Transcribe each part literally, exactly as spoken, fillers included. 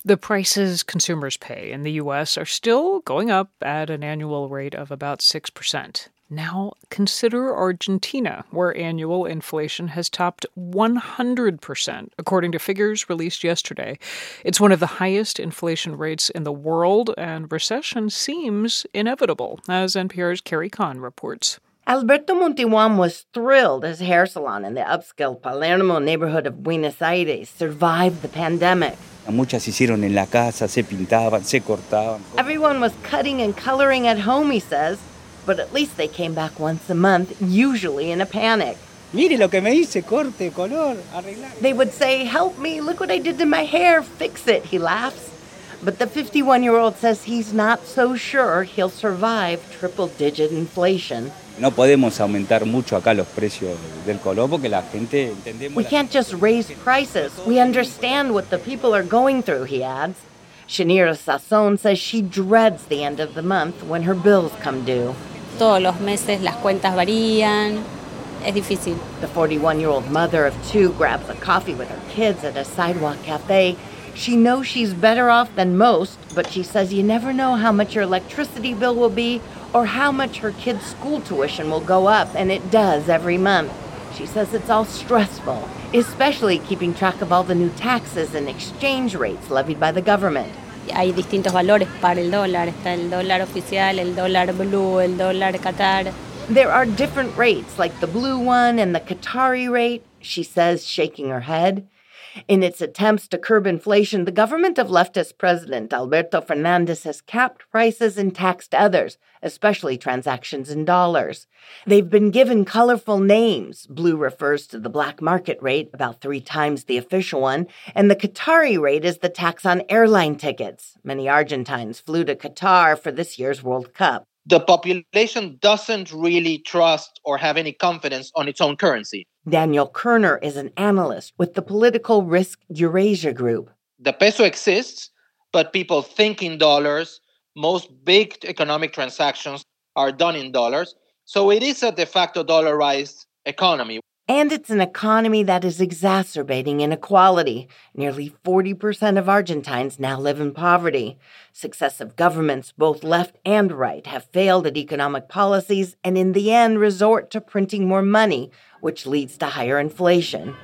The prices consumers pay in the U S are still going up at an annual rate of about six percent. Now, consider Argentina, where annual inflation has topped one hundred percent, according to figures released yesterday. It's one of the highest inflation rates in the world, and recession seems inevitable, as N P R's Carrie Kahn reports. Alberto Montejuan was thrilled his hair salon in the upscale Palermo neighborhood of Buenos Aires survived the pandemic. Muchas se hicieron en la casa, se pintaban, se cortaban. Everyone was cutting and coloring at home, he says, but at least they came back once a month, usually in a panic. Mire lo que me hice, corte, color, arreglar. They would say, "Help me, look what I did to my hair, fix it," he laughs. But the fifty-one-year-old says he's not so sure he'll survive triple-digit inflation. No podemos aumentar mucho acá los precios del color porque la gente entendemos. We can't just raise prices. We understand what the people are going through, he adds. Shanira Sasson says she dreads the end of the month when her bills come due. Todos los meses las cuentas varían. Es difícil. The forty-one-year-old mother of two grabs a coffee with her kids at a sidewalk cafe. She knows she's better off than most, but she says you never know how much your electricity bill will be or how much her kids' school tuition will go up, and it does every month. She says it's all stressful, especially keeping track of all the new taxes and exchange rates levied by the government. Hay distintos valores para el dólar. Está el dólar oficial, el dólar blue, el dólar Qatar. There are different rates, like the blue one and the Qatari rate, she says, shaking her head. In its attempts to curb inflation, the government of leftist President Alberto Fernandez has capped prices and taxed others, especially transactions in dollars. They've been given colorful names. Blue refers to the black market rate, about three times the official one, and the Qatari rate is the tax on airline tickets. Many Argentines flew to Qatar for this year's World Cup. The population doesn't really trust or have any confidence on its own currency. Daniel Kerner is an analyst with the Political Risk Eurasia Group. The peso exists, but people think in dollars. Most big economic transactions are done in dollars. So it is a de facto dollarized economy. And it's an economy that is exacerbating inequality. Nearly forty percent of Argentines now live in poverty. Successive governments, both left and right, have failed at economic policies and in the end resort to printing more money, which leads to higher inflation.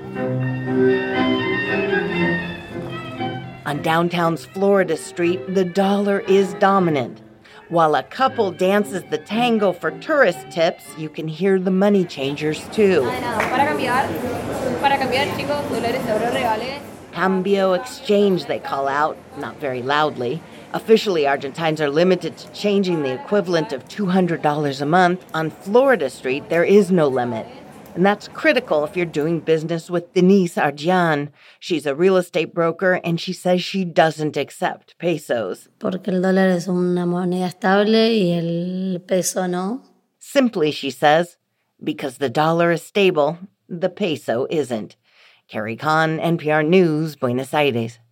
On downtown's Florida Street, the dollar is dominant. While a couple dances the tango for tourist tips, you can hear the money changers too. Cambio exchange, they call out, not very loudly. Officially, Argentines are limited to changing the equivalent of two hundred dollars a month. On Florida Street, there is no limit. And that's critical if you're doing business with Denise Argian. She's a real estate broker, and she says she doesn't accept pesos. Porque el dólar es una moneda estable y el peso no. Simply, she says, because the dollar is stable, the peso isn't. Carrie Kahn, N P R News, Buenos Aires.